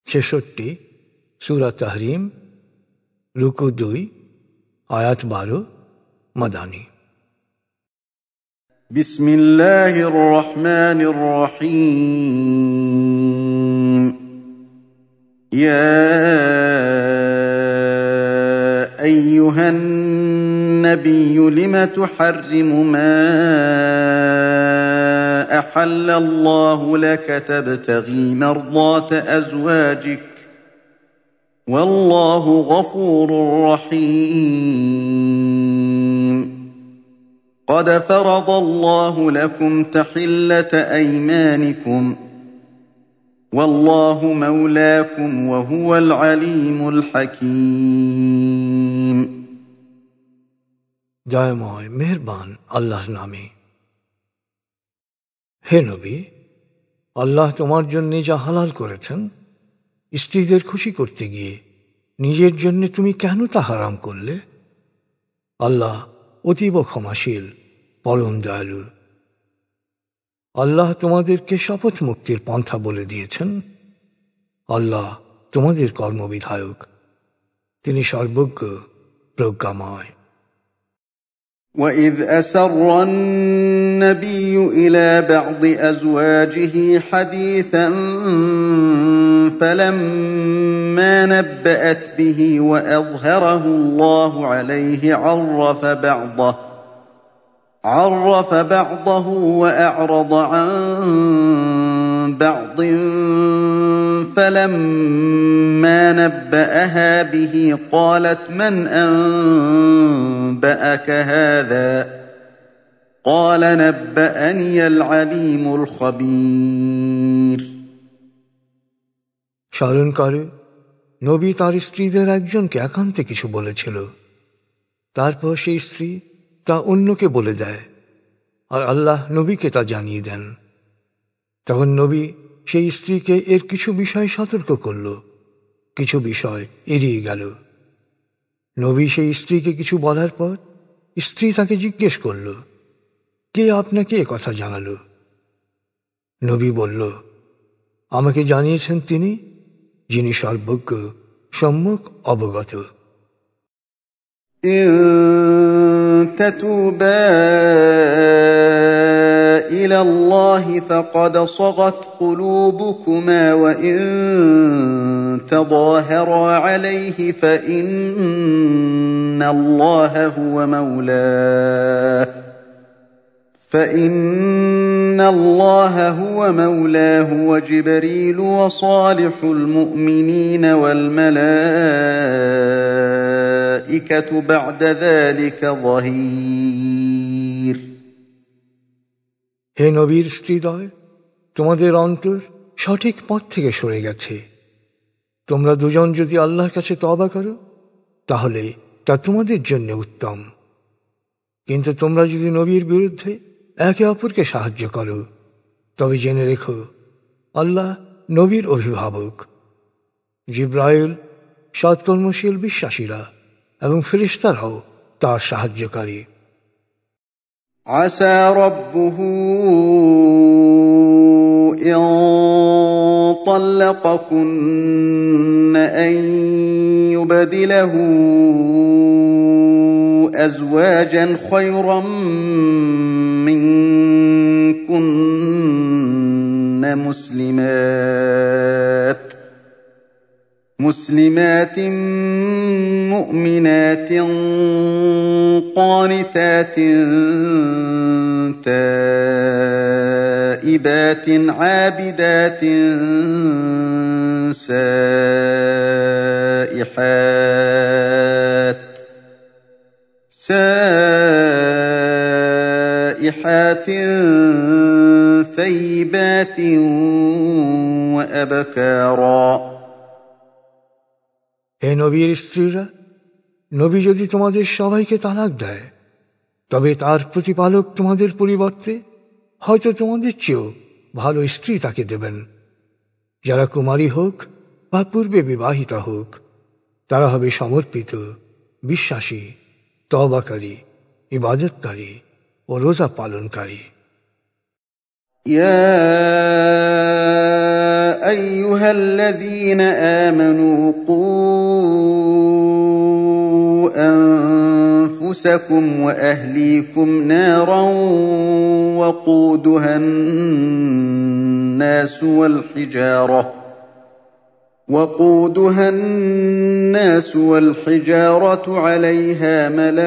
66 সূরা তাহরিম, রুকু 2, আয়াত 12, মাদানী। বিসমিল্লাহির রহমানির রহিম। ইয়া আইয়ুহান নাবিয়্যু লিমা তুহাররিমু মা আহাল্লাল্লাহু লাকা তাবতাগী মারদাতা আজওয়াজিক ওয়াল্লাহু গফুরুর রহিম। قد فرض الله لكم تحلة أيمانكم والله مولاكم وهو العليم الحكيم। দয়াময় মেহেরবান আল্লাহর নামে। হে নবী, আল্লাহ তোমার জন্য যা হালাল করেছেন, স্ত্রীদের খুশি করতে গিয়ে নিজের জন্য তুমি কেন তা হারাম করলে? আল্লাহ অতীব ক্ষমাশীল, পরম দয়ালু। আল্লাহ তোমাদেরকে শপথ মুক্তির পন্থা বলে দিয়েছেন। আল্লাহ তোমাদের কর্মবিধায়ক, তিনি সর্বজ্ঞ, প্রজ্ঞাময়। وَإِذْ أَسَرَّ النَّبِيُّ إِلَى بَعْضِ أَزْوَاجِهِ حَدِيثًا فَلَمَّا نَبَّأَتْ بِهِ وَأَظْهَرَهُ اللَّهُ عَلَيْهِ عَرَّفَ بَعْضَهُ وَأَعْرَضَ عَن بَعْضٍ فَلَمَّا نَبَّأَهَا بِهِ قَالَتْ مَنْ أَنبَأَكَ هَٰذَا قَالَ نَبَّأَنِيَ الْعَلِيمُ الْخَبِيرُ। স্মরণ করো, নবী তার স্ত্রীদের একজনকে একান্তে কিছু বলেছিল, তারপর সেই স্ত্রী তা অন্যকে বলে দেয়, আর আল্লাহ নবীকে তা জানিয়ে দেন। তখন নবী সেই স্ত্রীকে এর কিছু বিষয় সতর্ক করল, কিছু বিষয় এড়িয়ে গেল। নবী সেই স্ত্রীকে কিছু বলার পর স্ত্রী তাকে জিজ্ঞেস করল, কে আপনাকে এ কথা জানালো? নবী বলল, আমাকে জানিয়েছেন তিনি, যিনি সর্বজ্ঞ, সম্যক অবগত। إن تتوبا إلى الله فقد صغت قلوبكما وإن تظاهرا عليه فإن الله هو مولاه وجبريل وصالح المؤمنين والملائكة بعد ذلك ظهير। হে নবীর স্ত্রীদ্বয়, তোমাদের অন্তর সঠিক পথ থেকে সরে গেছে। তোমরা দুজন যদি আল্লাহর কাছে তওবা করো তাহলে তা তোমাদের জন্য উত্তম, কিন্তু তোমরা যদি নবীর বিরুদ্ধে একে অপরকে সাহায্য করো তবে জেনে রেখো, আল্লাহ নবীর অভিভাবক, জিবরাইল, সৎকর্মশীল বিশ্বাসীরা এবং ফেরেশতারাও তার সাহায্যকারী। عسى ربه إن طلقكن أن يبدله أزواجا خيرا منكن مسلمات مؤمنات قانتات تائبات عابدات سائحات ثيبات وأبكارا। হে নবীর স্ত্রীরা, নবী যদি তোমাদের সবাইকে তালাক দেয় তবে তার প্রতিপালক তোমাদের পরিবর্তে হয়তো তোমাদের চেয়েও ভালো স্ত্রী তাকে দেবেন, যারা কুমারী হোক বা পূর্বে বিবাহিতা হোক। তারা হবে সমর্পিত, বিশ্বাসী, তওবাকারী, ইবাদতকারী ও রোজা পালনকারী। يا أيها أيها الذين آمنوا قوا أنفسكم وأهليكم نارا وقودها الناس والحجارة عليها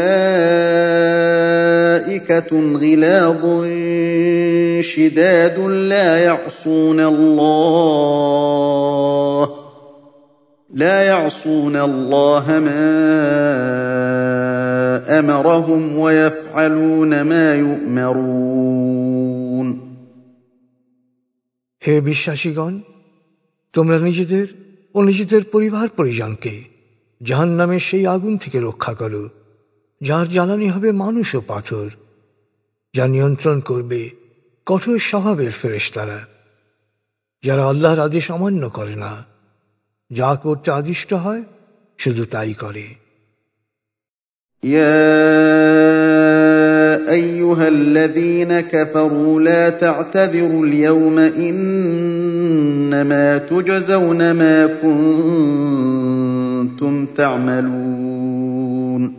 ملائكة غلاظ شداد لا يعصون الله ما أمرهم ويفعلون ما يؤمرون হে বিশ্বাসীগণ, তোমরা নিজেদের ও নিজেদের পরিবার পরিজনকে জাহান্নামের সেই আগুন থেকে রক্ষা করো, যার জ্বালানি হবে মানুষ ও পাথর, যা নিয়ন্ত্রণ করবে কঠোর স্বভাবের ফেরেশতারা, যারা আল্লাহর আদেশ অমান্য করে না, যা করতে আদিষ্ট হয় শুধু তাই করে। ইয়া আইয়ুহাল্লাযীনা কাফারু লা তা'তাযিরুল ইয়াওমা ইন্নামা তুজজাউনা মা কুনতুম তা'মালুন।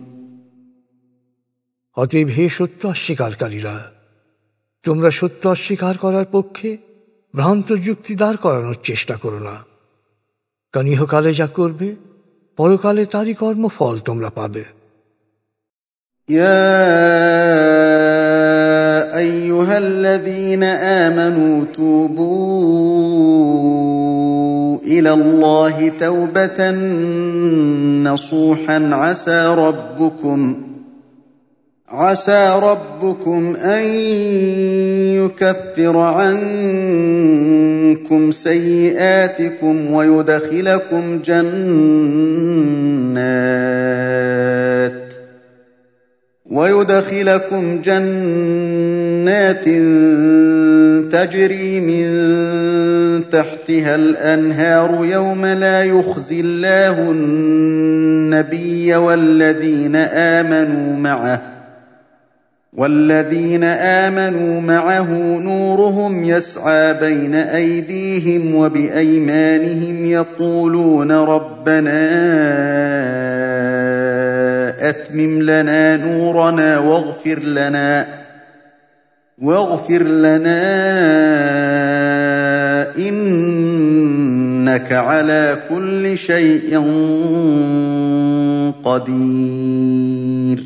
অতএব হে সত্য অস্বীকারীরা, তোমরা সত্য অস্বীকার করার পক্ষে ভ্রান্ত যুক্তি দাঁড় করানোর চেষ্টা করো না, কারণ ইহকালে যা করবে পরকালে তারই কর্মফল তোমরা পাবে। ইয়া আইয়ুহাল্লাযীনা আমানু তুবু ইলাল্লাহি তাওবাতান নাসুহান عسى ربكم أن يكفر عنكم سيئاتكم ويدخلكم جنات تجري من تحتها الأنهار يوم لا يخزي الله النبي والذين آمنوا معه نورهم يسعى بين أيديهم وبأيمانهم يقولون ربنا أتمم لنا نورنا واغفر لنا إنك على كل شيء قدير।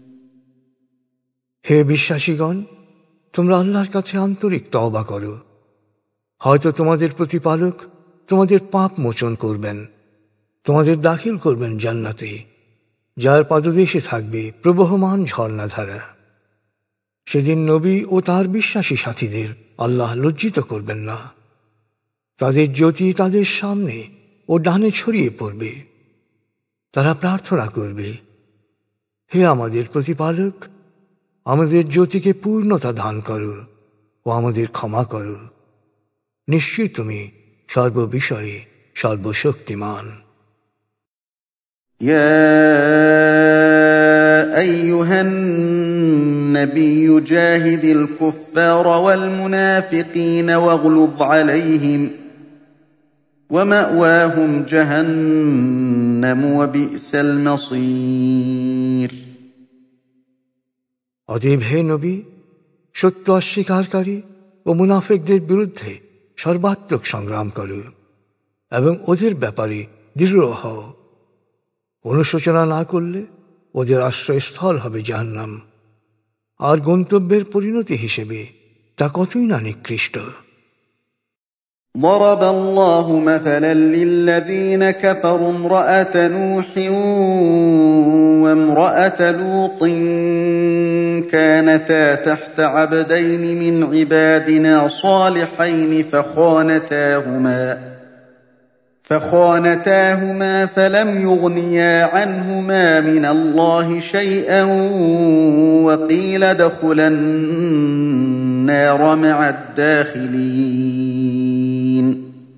হে বিশ্বাসীগণ, তোমরা আল্লাহর কাছে আন্তরিক তওবা করো, হয়তো তোমাদের প্রতিপালক তোমাদের পাপ মোচন করবেন, তোমাদের দাখিল করবেন জান্নাতে, যার পাদদেশে থাকবে প্রবহমান ঝর্ণাধারা। সেদিন নবী ও তার বিশ্বাসী সাথীদের আল্লাহ লজ্জিত করবেন না, তাদের জ্যোতি তাদের সামনে ও ডানে ছড়িয়ে পড়বে। তারা প্রার্থনা করবে, হে আমাদের প্রতিপালক, আমাদের জ্যোতিকে পূর্ণতা দান করো ও আমাদের ক্ষমা করো, নিশ্চয়ই তুমি সর্ববিষয়ে সর্বশক্তিমান। ইয়া আইয়ুহান নাবিয়্যু জাহিদিল কুফফারা ওয়াল মুনাফিকিনা ওয়াগলুয আলাইহিম ওয়া মাওয়াহুম জাহান্নাম ওয়া বি'সাল মাসীর। অতএব হে নবী, সত্য অস্বীকারী ও মুনাফিকদের বিরুদ্ধে সর্বাত্মক সংগ্রাম করো এবং ওদের ব্যাপারে দৃঢ় হও। অনুশোচনা না করলে ওদের আশ্রয়স্থল হবে জাহান্নাম, আর গন্তব্যের পরিণতি হিসেবে তা কতই না নিকৃষ্ট। ضرب الله مثلا للذين كفروا امرأة نوح وامرأة لوط كانتا تحت عبدين من عبادنا صالحين فخانتاهما فلم يغنيا عنهما من الله شيئا وقيل ادخلا النار مع الداخلين।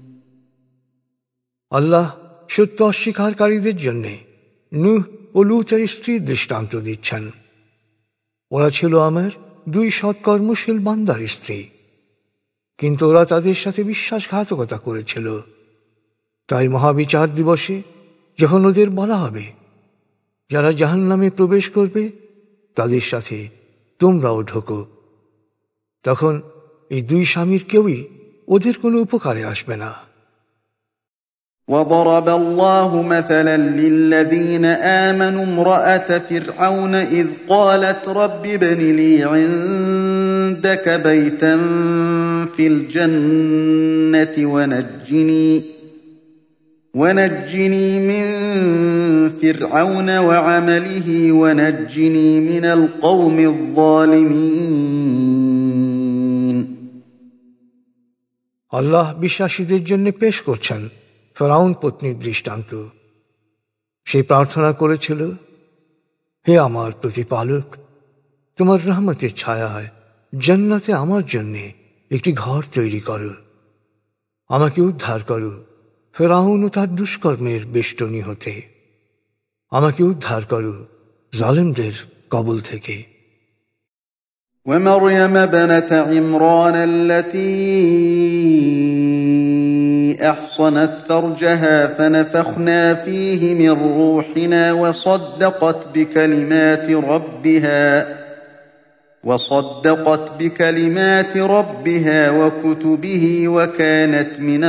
আল্লাহ সত্য অস্বীকারীদের জন্য নূহ ও লূতের স্ত্রীর দৃষ্টান্ত দিচ্ছেন। ওরা ছিল আমার দুই সৎকর্মশীল বান্দার স্ত্রী, কিন্তু ওরা তাদের সাথে বিশ্বাসঘাতকতা করেছিল তাই মহাবিচার দিবসে যখন ওদের বলা হবে, যারা জাহান্নামে প্রবেশ করবে তাদের সাথে তোমরাও ঢোকো, তখন এই দুই স্বামীর কেউই ওদের কোনো উপকারে আসবে না। وضرب الله مثلا للذين آمنوا امرأة فرعون إذ قالت رب ابن لي عندك بيتا في الجنة ونجني من فرعون وعمله ونجني من القوم الظالمين। আল্লাহ বিশ্বাসীদের জন্য পেশ করছেন ফেরাউন পত্নীর দৃষ্টান্ত। সে প্রার্থনা করেছিল, হে আমার প্রতিপালক, তোমার রহমতের ছায়ায় জান্নাতে আমার জন্য একটি ঘর তৈরি করো, আমাকে উদ্ধার করো ফেরাউন ও তার দুষ্কর্মের বেষ্টনী হতে, আমাকে উদ্ধার করো জালেমদের কবল থেকে। ومريم ابنة عمران التي أحصنت فرجها فنفخنا فيه من روحنا وصدقت بكلمات ربها وكتبه وكانت من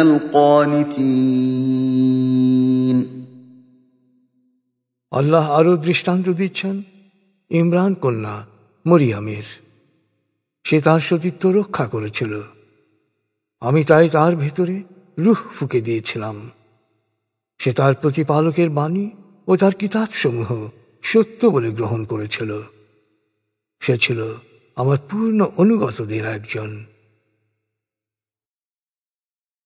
القانتين। আল্লাহ আরো দৃষ্টান্ত দিচ্ছেন ইমরান কন্যা মরিয়মের। সে তার সতীত্ব রক্ষা করেছিল, আমি তাই তার ভেতরে রূহ ফুঁকে দিয়েছিলাম। সে তার প্রতিপালকের বাণী ও তার কিতাবসমূহ সত্য বলে গ্রহণ করেছিল। সে ছিল আমার পূর্ণ অনুগতদের একজন।